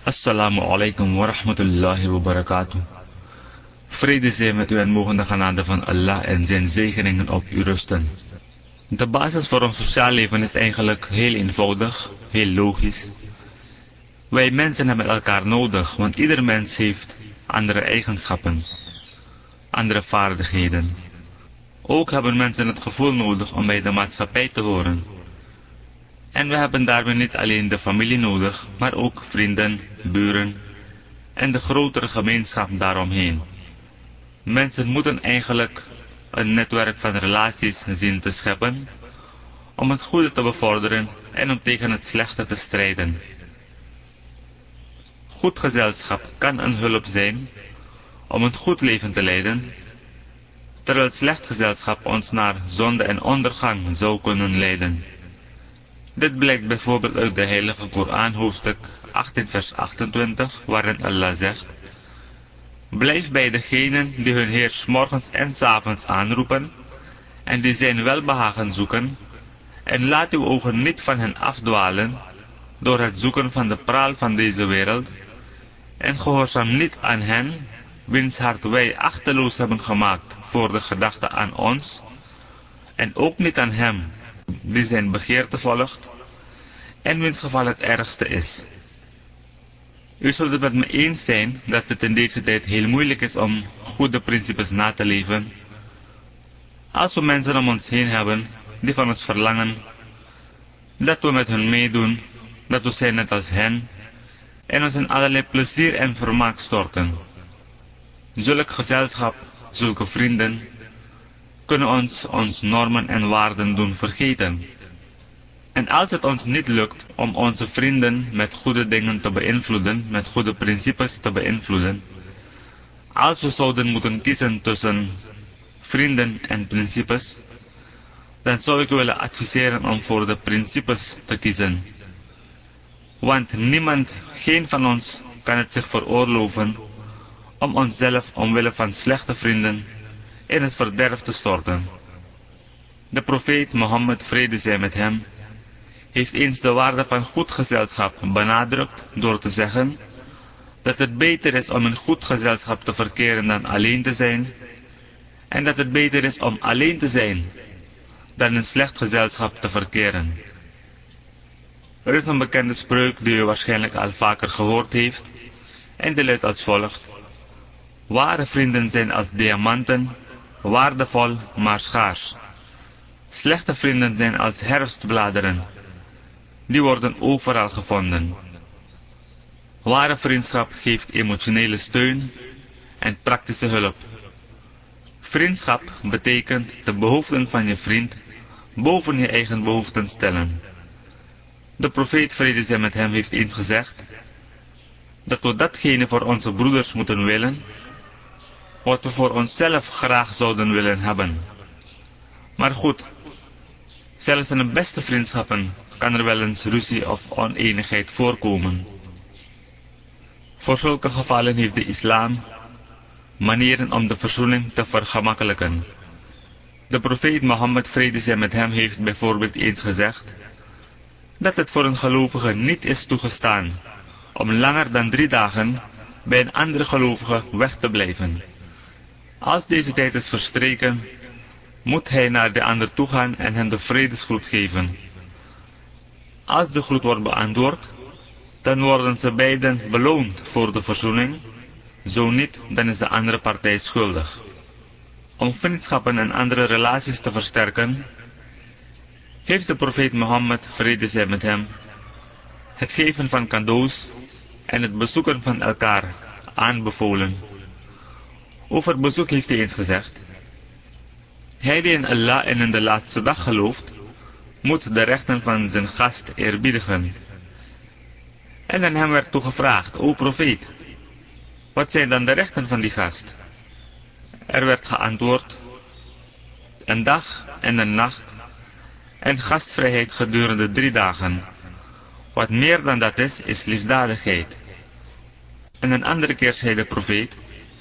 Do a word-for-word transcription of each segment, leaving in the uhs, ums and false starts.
Assalamu alaikum wa rahmatullahi wa barakatuh. Vrede zij met u en mogen de genade van Allah en zijn zegeningen op u rusten. De basis voor ons sociaal leven is eigenlijk heel eenvoudig, heel logisch. Wij mensen hebben elkaar nodig, want ieder mens heeft andere eigenschappen, andere vaardigheden. Ook hebben mensen het gevoel nodig om bij de maatschappij te horen. En we hebben daarbij niet alleen de familie nodig, maar ook vrienden, buren en de grotere gemeenschap daaromheen. Mensen moeten eigenlijk een netwerk van relaties zien te scheppen, om het goede te bevorderen en om tegen het slechte te strijden. Goed gezelschap kan een hulp zijn om een goed leven te leiden, terwijl slecht gezelschap ons naar zonde en ondergang zou kunnen leiden. Dit blijkt bijvoorbeeld uit de heilige Koran hoofdstuk achttien vers achtentwintig, waarin Allah zegt: blijf bij degenen die hun Heer 's morgens en 's avonds aanroepen en die zijn welbehagen zoeken, en laat uw ogen niet van hen afdwalen door het zoeken van de praal van deze wereld, en gehoorzaam niet aan hen wiens hart wij achteloos hebben gemaakt voor de gedachte aan ons, en ook niet aan hem die zijn begeerte volgt en wiens geval het ergste is. U zult het met me eens zijn dat het in deze tijd heel moeilijk is om goede principes na te leven, als we mensen om ons heen hebben die van ons verlangen dat we met hun meedoen, dat we zijn net als hen en ons in allerlei plezier en vermaak storten. Zulk gezelschap, zulke vrienden kunnen ons ons normen en waarden doen vergeten. En als het ons niet lukt om onze vrienden met goede dingen te beïnvloeden, met goede principes te beïnvloeden, als we zouden moeten kiezen tussen vrienden en principes, dan zou ik willen adviseren om voor de principes te kiezen. Want niemand, geen van ons, kan het zich veroorloven om onszelf omwille van slechte vrienden in het verderf te storten. De profeet Mohammed, vrede zij met hem, heeft eens de waarde van goed gezelschap benadrukt door te zeggen dat het beter is om in goed gezelschap te verkeren dan alleen te zijn, en dat het beter is om alleen te zijn dan in slecht gezelschap te verkeren. Er is een bekende spreuk die u waarschijnlijk al vaker gehoord heeft, en die luidt als volgt: ware vrienden zijn als diamanten, waardevol maar schaars. Slechte vrienden zijn als herfstbladeren, die worden overal gevonden. Ware vriendschap geeft emotionele steun en praktische hulp. Vriendschap betekent de behoeften van je vriend boven je eigen behoeften stellen. De profeet, vrede zij met hem, heeft eens gezegd dat we datgene voor onze broeders moeten willen wat we voor onszelf graag zouden willen hebben. Maar goed, zelfs in de beste vriendschappen kan er wel eens ruzie of oneenigheid voorkomen. Voor zulke gevallen heeft de islam manieren om de verzoening te vergemakkelijken. De profeet Mohammed, vrede zij met hem, heeft bijvoorbeeld eens gezegd dat het voor een gelovige niet is toegestaan om langer dan drie dagen bij een andere gelovige weg te blijven. Als deze tijd is verstreken, moet hij naar de ander toe gaan en hem de vredesgroet geven. Als de groet wordt beantwoord, dan worden ze beiden beloond voor de verzoening, zo niet, dan is de andere partij schuldig. Om vriendschappen en andere relaties te versterken, heeft de profeet Mohammed, vrede zij met hem, het geven van cadeaus en het bezoeken van elkaar aanbevolen. Over bezoek heeft hij eens gezegd: hij die in Allah en in de laatste dag gelooft, moet de rechten van zijn gast eerbiedigen. En aan hem werd toegevraagd: o profeet, wat zijn dan de rechten van die gast? Er werd geantwoord: een dag en een nacht en gastvrijheid gedurende drie dagen. Wat meer dan dat is, is liefdadigheid. En een andere keer zei de profeet: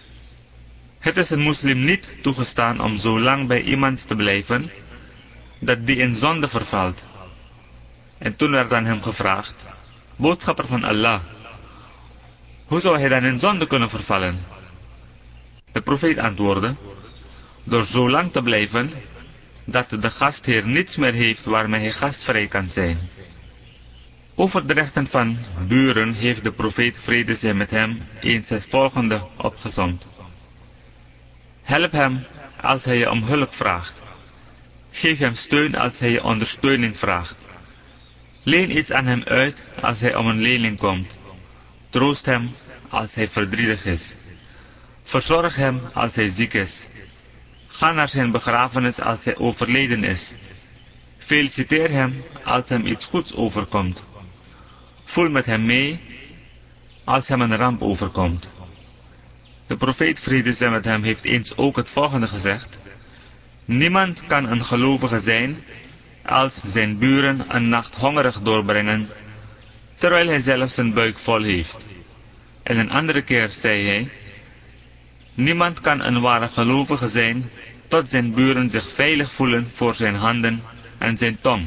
het is een moslim niet toegestaan om zo lang bij iemand te blijven dat die in zonde vervalt. En toen werd aan hem gevraagd: boodschapper van Allah, Hoe zou hij dan in zonde kunnen vervallen? De profeet antwoordde, door zo lang te blijven, dat de gastheer niets meer heeft waarmee hij gastvrij kan zijn. Over de rechten van buren heeft de profeet vrede zij met hem eens het volgende opgesomd. Help hem als hij je om hulp vraagt. Geef hem steun als hij je ondersteuning vraagt. Leen iets aan hem uit als hij om een lening komt. Troost hem als hij verdrietig is. Verzorg hem als hij ziek is. Ga naar zijn begrafenis als hij overleden is. Feliciteer hem als hem iets goeds overkomt. Voel met hem mee als hem een ramp overkomt. De profeet vrede zij met hem heeft eens ook het volgende gezegd. Niemand kan een gelovige zijn als zijn buren een nacht hongerig doorbrengen, terwijl hij zelf zijn buik vol heeft. En een andere keer zei hij, niemand kan een ware gelovige zijn tot zijn buren zich veilig voelen voor zijn handen en zijn tong.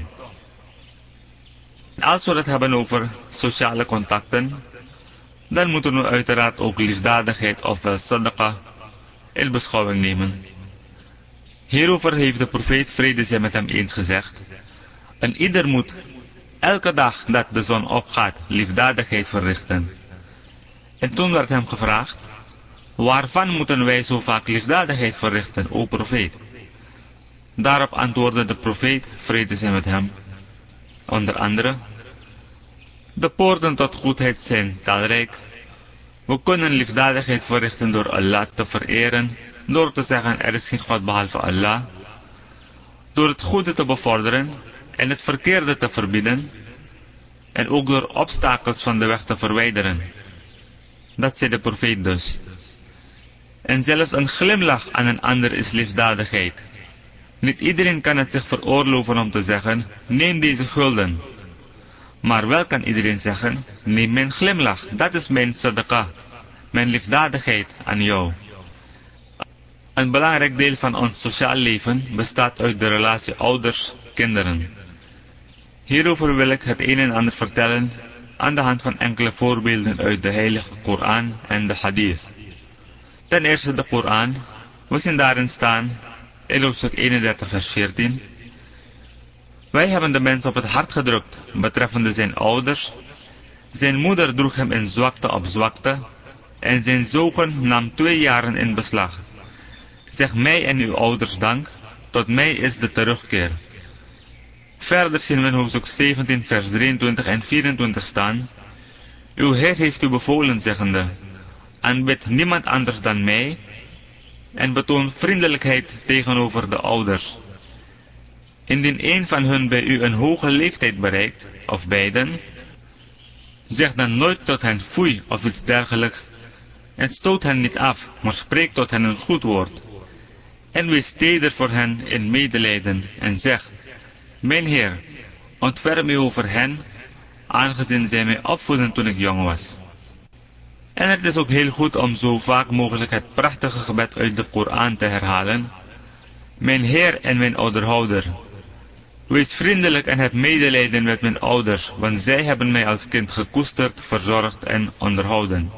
Als we het hebben over sociale contacten, dan moeten we uiteraard ook liefdadigheid ofwel sadaqa in beschouwing nemen. Hierover heeft de profeet vrede zij met hem eens gezegd, en ieder moet elke dag dat de zon opgaat liefdadigheid verrichten. En toen werd hem gevraagd, waarvan moeten wij zo vaak liefdadigheid verrichten, o profeet? Daarop antwoordde de profeet, vrede zij met hem, onder andere, de poorten tot goedheid zijn talrijk. We kunnen liefdadigheid verrichten door Allah te vereren, door te zeggen er is geen God behalve Allah, door het goede te bevorderen en het verkeerde te verbieden, en ook door obstakels van de weg te verwijderen. Dat zei de profeet dus. En zelfs een glimlach aan een ander is liefdadigheid. Niet iedereen kan het zich veroorloven om te zeggen, neem deze gulden. Maar wel kan iedereen zeggen, neem mijn glimlach, dat is mijn sadaqa, mijn liefdadigheid aan jou. Een belangrijk deel van ons sociaal leven bestaat uit de relatie ouders-kinderen. Hierover wil ik het een en ander vertellen aan de hand van enkele voorbeelden uit de heilige Koran en de hadith. Ten eerste de Koran. We zien daarin staan, in hoofdstuk eenendertig vers veertien. Wij hebben de mens op het hart gedrukt, betreffende zijn ouders. Zijn moeder droeg hem in zwakte op zwakte, en zijn zogen nam twee jaren in beslag. Zeg mij en uw ouders dank, tot mij is de terugkeer. Verder zien we in hoofdstuk zeventien vers drieëntwintig en vierentwintig staan. Uw Heer heeft u bevolen zeggende, aanbid niemand anders dan mij, en betoon vriendelijkheid tegenover de ouders. Indien een van hun bij u een hoge leeftijd bereikt, of beiden, zeg dan nooit tot hen foei of iets dergelijks, en stoot hen niet af, maar spreek tot hen een goed woord. En wees teder voor hen in medelijden, en zeg, mijn Heer, ontferm u over hen, aangezien zij mij opvoeden toen ik jong was. En het is ook heel goed om zo vaak mogelijk het prachtige gebed uit de Koran te herhalen. Mijn Heer en mijn ouderhouder, wees vriendelijk en heb medelijden met mijn ouders, want zij hebben mij als kind gekoesterd, verzorgd en onderhouden.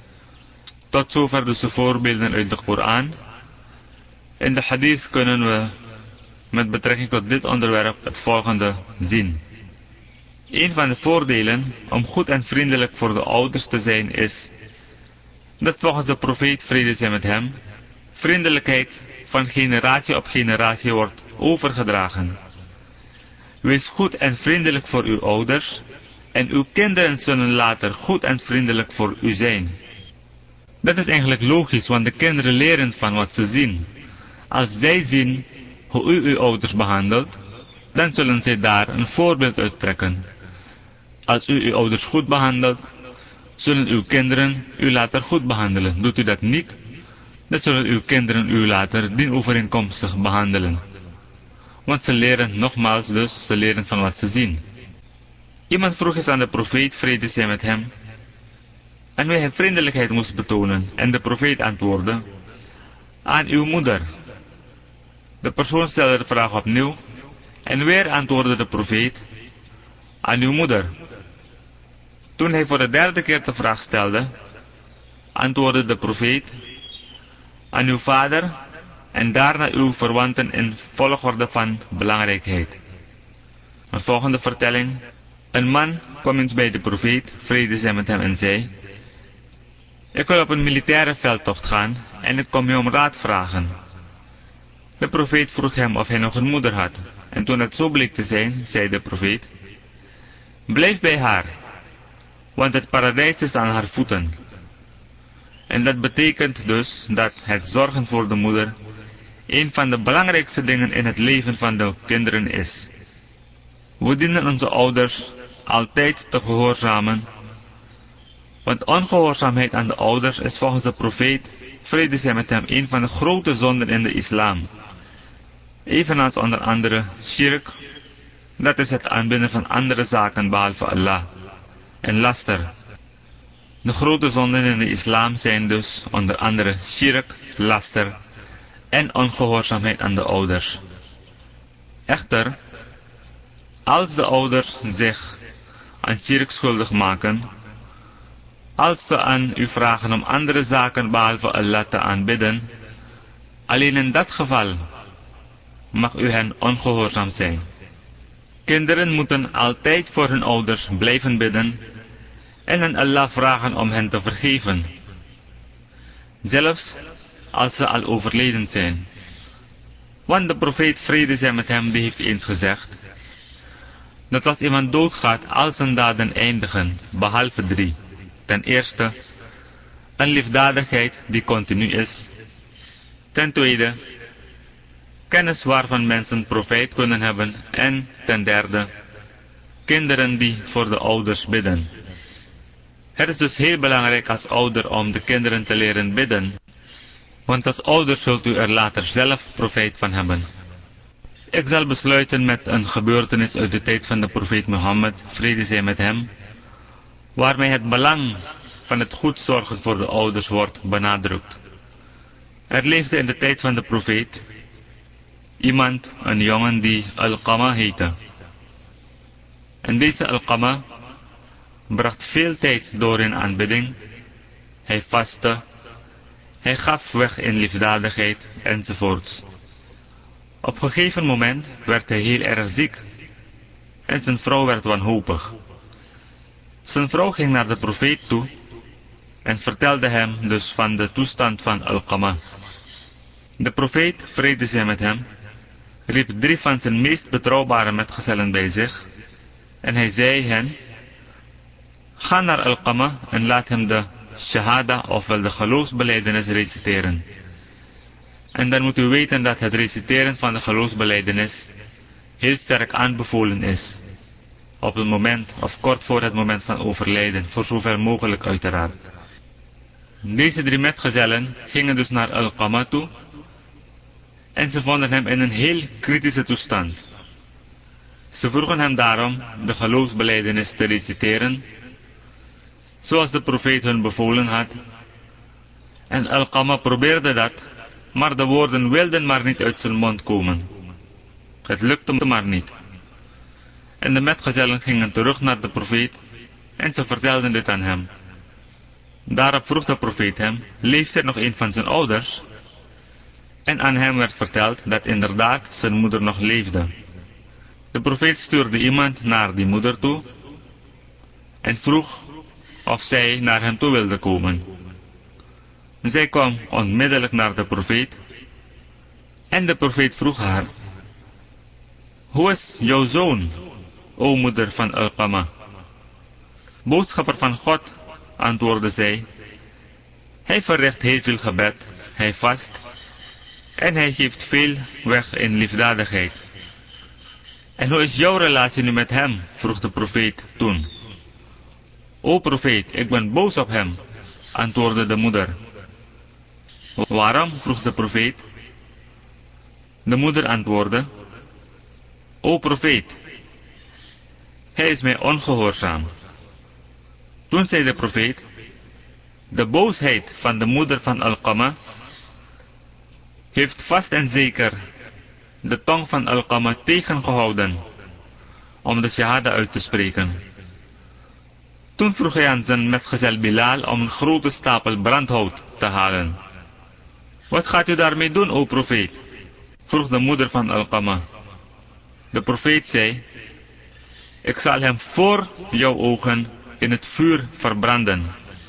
Tot zover dus de voorbeelden uit de Koran. In de hadith kunnen we met betrekking tot dit onderwerp het volgende zien. Een van de voordelen om goed en vriendelijk voor de ouders te zijn is, dat volgens de profeet vrede zij met hem, vriendelijkheid van generatie op generatie wordt overgedragen. Wees goed en vriendelijk voor uw ouders, en uw kinderen zullen later goed en vriendelijk voor u zijn. Dat is eigenlijk logisch, want de kinderen leren van wat ze zien. Als zij zien hoe u uw ouders behandelt, dan zullen zij daar een voorbeeld uit trekken. Als u uw ouders goed behandelt, zullen uw kinderen u later goed behandelen. Doet u dat niet, dan zullen uw kinderen u later dienovereenkomstig behandelen. Want ze leren, nogmaals dus, ze leren van wat ze zien. Iemand vroeg eens aan de profeet, vrede zij met hem, en wie hij vriendelijkheid moest betonen, en de profeet antwoordde, aan uw moeder. De persoon stelde de vraag opnieuw, en weer antwoordde de profeet, aan uw moeder. Toen hij voor de derde keer de vraag stelde, Antwoordde de profeet: aan uw vader en daarna uw verwanten in volgorde van belangrijkheid. Een volgende vertelling. Een man kwam eens bij de profeet, vrede zij met hem, en zei: ik wil op een militaire veldtocht gaan en ik kom u om raad vragen. De profeet vroeg hem of hij nog een moeder had, en toen het zo bleek te zijn, zei de profeet: blijf bij haar, want het paradijs is aan haar voeten. En dat betekent dus dat het zorgen voor de moeder een van de belangrijkste dingen in het leven van de kinderen is. We dienen onze ouders altijd te gehoorzamen, want ongehoorzaamheid aan de ouders is volgens de profeet, vrede zij met hem, een van de grote zonden in de islam. Evenals onder andere shirk, dat is het aanbidden van andere zaken behalve Allah, en laster. De grote zonden in de islam zijn dus onder andere shirk, laster en ongehoorzaamheid aan de ouders. Echter, als de ouders zich aan shirk schuldig maken, als ze aan u vragen om andere zaken behalve Allah te aanbidden, alleen in dat geval mag u hen ongehoorzaam zijn. Kinderen moeten altijd voor hun ouders blijven bidden en aan Allah vragen om hen te vergeven, zelfs als ze al overleden zijn. Want de profeet, vrede zij met hem, die heeft eens gezegd dat als iemand doodgaat, al zijn daden eindigen, behalve drie. Ten eerste, een liefdadigheid die continu is. Ten tweede, kennis waarvan mensen profijt kunnen hebben. En ten derde, kinderen die voor de ouders bidden. Het is dus heel belangrijk als ouder om de kinderen te leren bidden, want als ouder zult u er later zelf profijt van hebben. Ik zal besluiten met een gebeurtenis uit de tijd van de profeet Mohammed, vrede zij met hem, waarmee het belang van het goed zorgen voor de ouders wordt benadrukt. Er leefde in de tijd van de profeet iemand, een jongen die Alqama heette. En deze Alqama bracht veel tijd door in aanbidding. Hij vastte, hij gaf weg in liefdadigheid enzovoorts. Op een gegeven moment werd hij heel erg ziek en zijn vrouw werd wanhopig. Zijn vrouw ging naar de profeet toe en vertelde hem dus van de toestand van Alqama. De profeet, vrede zij met hem, riep drie van zijn meest betrouwbare metgezellen bij zich en hij zei hen: ga naar Alqama en laat hem de shahada, ofwel de geloofsbelijdenis, reciteren. En dan moet u weten dat het reciteren van de geloofsbelijdenis heel sterk aanbevolen is. Op het moment, of kort voor het moment van overlijden, voor zover mogelijk uiteraard. Deze drie metgezellen gingen dus naar Alqama toe en ze vonden hem in een heel kritische toestand. Ze vroegen hem daarom de geloofsbelijdenis te reciteren, zoals de profeet hun bevolen had. En Alqama probeerde dat, maar de woorden wilden maar niet uit zijn mond komen. Het lukte maar niet. En de metgezellen gingen terug naar de profeet en ze vertelden dit aan hem. Daarop vroeg de profeet hem: leeft er nog een van zijn ouders? En aan hem werd verteld dat inderdaad zijn moeder nog leefde. De profeet stuurde iemand naar die moeder toe en vroeg of zij naar hem toe wilde komen. Zij kwam onmiddellijk naar de profeet en de profeet vroeg haar: hoe is jouw zoon, o moeder van Alqama? Boodschapper van God, antwoordde zij, hij verricht heel veel gebed, hij vast en hij geeft veel weg in liefdadigheid. En hoe is jouw relatie nu met hem? Vroeg de profeet toen. O profeet, ik ben boos op hem, antwoordde de moeder. Waarom? Vroeg de profeet. De moeder antwoordde: O profeet, hij is mij ongehoorzaam. Toen zei de profeet: de boosheid van de moeder van Alqama heeft vast en zeker de tong van Alqama tegengehouden om de shahada uit te spreken. Toen vroeg hij aan zijn metgezel Bilal om een grote stapel brandhout te halen. Wat gaat u daarmee doen, o profeet? Vroeg de moeder van Alqama. De profeet zei, ik zal hem voor jouw ogen in het vuur verbranden.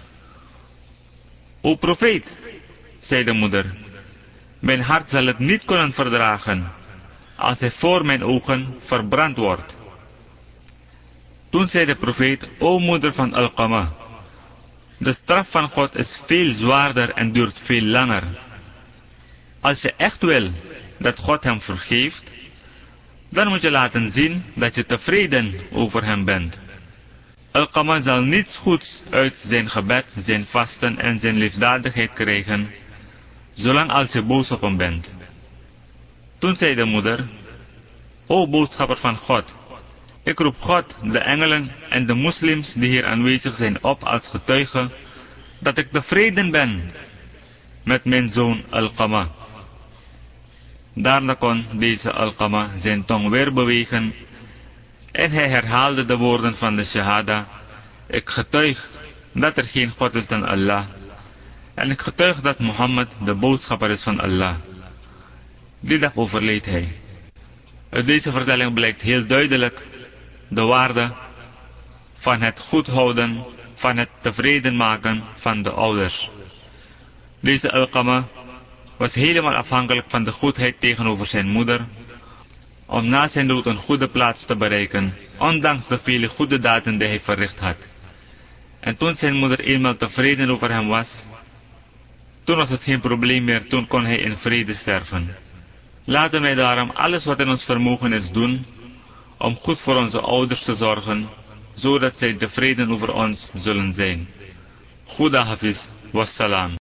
O profeet, zei de moeder, mijn hart zal het niet kunnen verdragen, als hij voor mijn ogen verbrand wordt. Toen zei de profeet, o moeder van Alqama, de straf van God is veel zwaarder en duurt veel langer. Als je echt wil dat God hem vergeeft, dan moet je laten zien dat je tevreden over hem bent. Alqama zal niets goeds uit zijn gebed, zijn vasten en zijn liefdadigheid krijgen, zolang als je boos op hem bent. Toen zei de moeder, o boodschapper van God, ik roep God, de engelen en de moslims die hier aanwezig zijn op als getuige, dat ik tevreden ben met mijn zoon Alqama. Daarna kon deze Alqama zijn tong weer bewegen en hij herhaalde de woorden van de shahada, ik getuig dat er geen God is dan Allah en ik getuig dat Mohammed de boodschapper is van Allah. Die dag overleed hij. Uit deze vertelling blijkt heel duidelijk de waarde van het goed houden, van het tevreden maken van de ouders. Deze Alqama was helemaal afhankelijk van de goedheid tegenover zijn moeder, om na zijn dood een goede plaats te bereiken, ondanks de vele goede daden die hij verricht had. En toen zijn moeder eenmaal tevreden over hem was, toen was het geen probleem meer, toen kon hij in vrede sterven. Laten wij daarom alles wat in ons vermogen is doen, om goed voor onze ouders te zorgen, zodat zij tevreden over ons zullen zijn. Goeda Hafiz, wassalam.